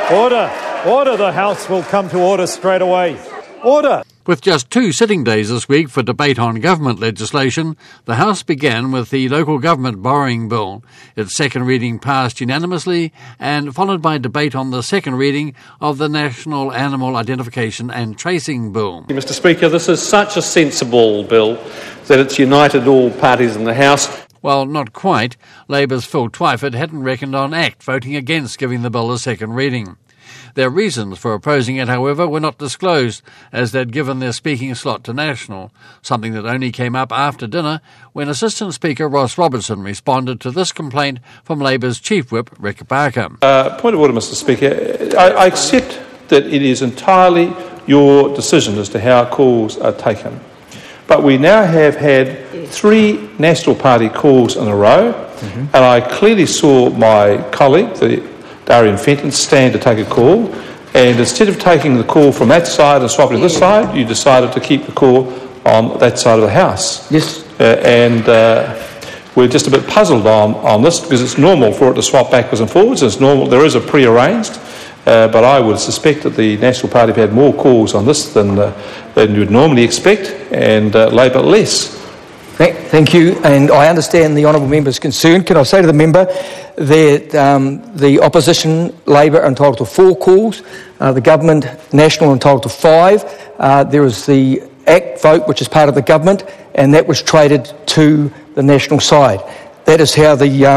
Order. Order. The House will come to order straight away. Order. With just 2 sitting days this week for debate on government legislation, the House began with the Local Government Borrowing Bill. Its second reading passed unanimously and followed by debate on the second reading of the National Animal Identification and Tracing Bill. Mr Speaker, this is such a sensible bill that it's united all parties in the House. Well, not quite. Labour's Phil Twyford hadn't reckoned on ACT voting against giving the bill a second reading. Their reasons for opposing it, however, were not disclosed, as they'd given their speaking slot to National, something that only came up after dinner when Assistant Speaker Ross Robertson responded to this complaint from Labour's Chief Whip, Rick Barker. Point of order, Mr Speaker. I accept that it is entirely your decision as to how calls are taken. But we now have had 3 National Party calls in a row, and I clearly saw my colleague, Darian Fenton, stand to take a call, and instead of taking the call from that side and swapping to this side, you decided to keep the call on that side of the House. Yes. We're just a bit puzzled on this, because it's normal for it to swap backwards and forwards. It's normal. There is a pre-arranged, but I would suspect that the National Party have had more calls on this than you would normally expect, and Labor less. Thank you, and I understand the honourable member's concern. Can I say to the member that the opposition, Labor, are entitled to 4 calls, the government, National, are entitled to 5. There is the ACT vote, which is part of the government, and that was traded to the National side. That is how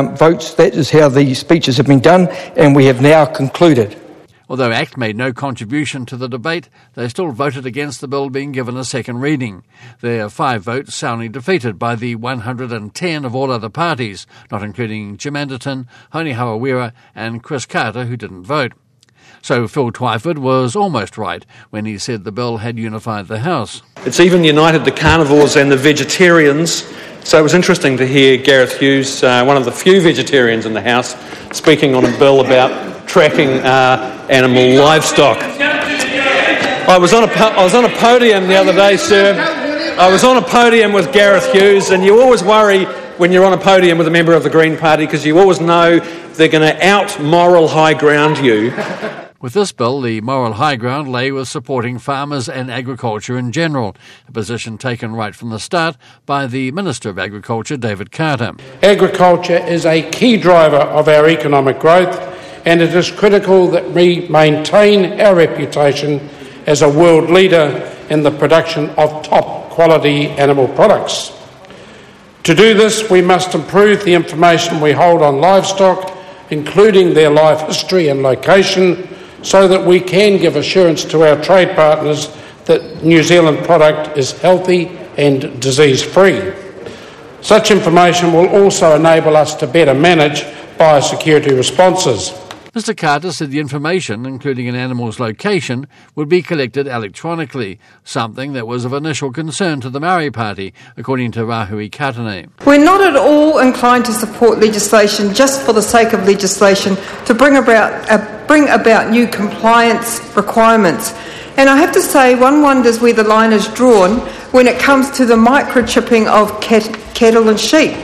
the speeches have been done, and we have now concluded. Although ACT made no contribution to the debate, they still voted against the bill being given a second reading. Their 5 votes soundly defeated by the 110 of all other parties, not including Jim Anderton, Honi Hawawira and Chris Carter, who didn't vote. So Phil Twyford was almost right when he said the bill had unified the House. It's even united the carnivores and the vegetarians. So it was interesting to hear Gareth Hughes, one of the few vegetarians in the House, speaking on a bill about tracking animal livestock. I was on a podium the other day, sir. I was on a podium with Gareth Hughes, and you always worry when you're on a podium with a member of the Green Party, because you always know they're going to out-moral high ground you. With this bill, the moral high ground lay with supporting farmers and agriculture in general, a position taken right from the start by the Minister of Agriculture, David Carter. Agriculture is a key driver of our economic growth, and it is critical that we maintain our reputation as a world leader in the production of top-quality animal products. To do this, we must improve the information we hold on livestock, including their life history and location, so that we can give assurance to our trade partners that New Zealand product is healthy and disease-free. Such information will also enable us to better manage biosecurity responses. Mr Carter said the information, including an animal's location, would be collected electronically, something that was of initial concern to the Maori Party, according to Rahui Katane. We're not at all inclined to support legislation just for the sake of legislation to bring about new compliance requirements. And I have to say, one wonders where the line is drawn when it comes to the microchipping of cattle and sheep.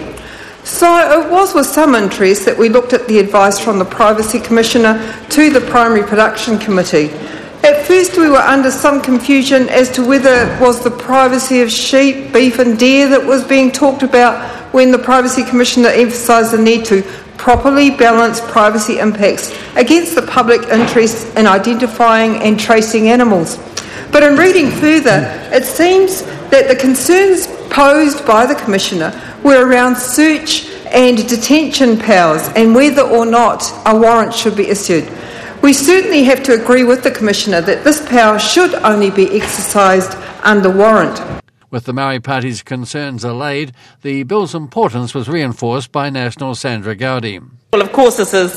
So it was with some interest that we looked at the advice from the Privacy Commissioner to the Primary Production Committee. At first we were under some confusion as to whether it was the privacy of sheep, beef and deer that was being talked about when the Privacy Commissioner emphasised the need to properly balance privacy impacts against the public interest in identifying and tracing animals. But in reading further, it seems that the concerns posed by the Commissioner were around search and detention powers and whether or not a warrant should be issued. We certainly have to agree with the Commissioner that this power should only be exercised under warrant. With the Maori Party's concerns allayed, the bill's importance was reinforced by National Sandra Gowdy. Well, of course, this is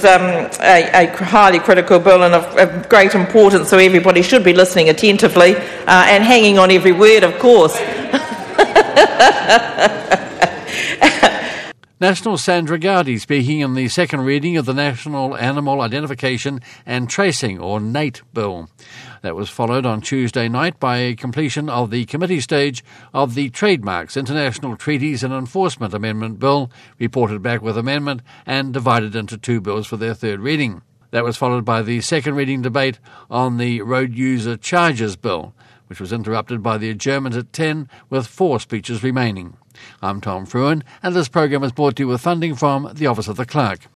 a highly critical bill and of great importance, so everybody should be listening attentively and hanging on every word, of course. National Sandra Gowdy speaking in the second reading of the National Animal Identification and Tracing, or NAIT, bill. That was followed on Tuesday night by a completion of the committee stage of the Trademarks, International Treaties and Enforcement Amendment Bill, reported back with amendment and divided into 2 bills for their third reading. That was followed by the second reading debate on the Road User Charges Bill, which was interrupted by the adjournment at 10, with 4 speeches remaining. I'm Tom Fruin, and this program is brought to you with funding from the Office of the Clerk.